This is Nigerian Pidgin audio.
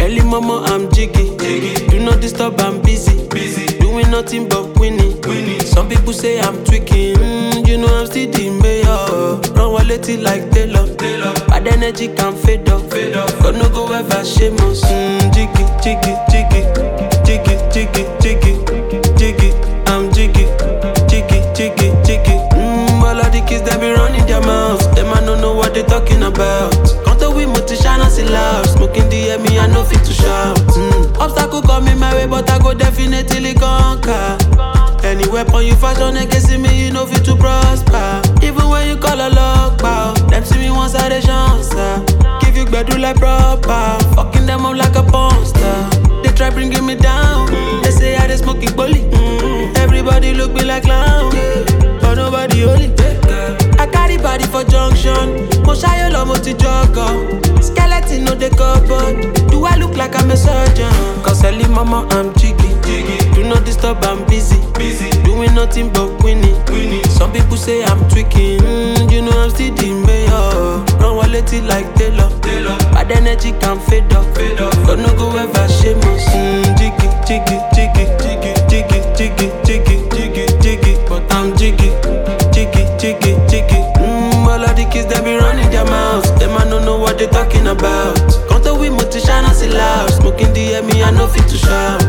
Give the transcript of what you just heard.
Early mama, I'm jiggy. Do not disturb, I'm busy. Doing nothing but winning. Some people say I'm tweaking. You know I'm still the mayor. Run wallet like Taylor. Bad energy can fade off. God no go ever shame us. Jiggy, jiggy, jiggy. Jiggy, jiggy, jiggy. Jiggy, I'm jiggy. Jiggy, jiggy, jiggy. All of the kids they be running their mouths. Them I don't know what they talking about. Conto we motivation and see loud. Smoking the air, me I no fit to shout. Obstacle coming my way, but I go definitely conquer. Any weapon you fashion against me, you know fit to prosper. Even when you call a lock bow, them see me once I the chance. Give you bedu like proper, fucking them up like a porn star. They try bringing me down, they say I dey smoking bully. Everybody look me like clown, but nobody holy. I carry body for junction, mo shy lo mo ti jogger. Skeleton no dey cupboard, do I look like I'm a surgeon? Cause early mama I'm jiggy. Do not disturb, I'm busy. Doing nothing but winning. Some people say I'm tweaking. You know I'm still the mayor. Run wallet like Taylor. Bad energy can fade off. God no go ever shame us. Jiggy, jiggy, jiggy, jiggy, jiggy, jiggy, jiggy, jiggy, jiggy. But I'm jiggy, jiggy, jiggy, jiggy. All of the kids they be running their mouths. Them I don't know what they talking about. Conto we motivation and see loud. Smoking the air, me I no fit to shout.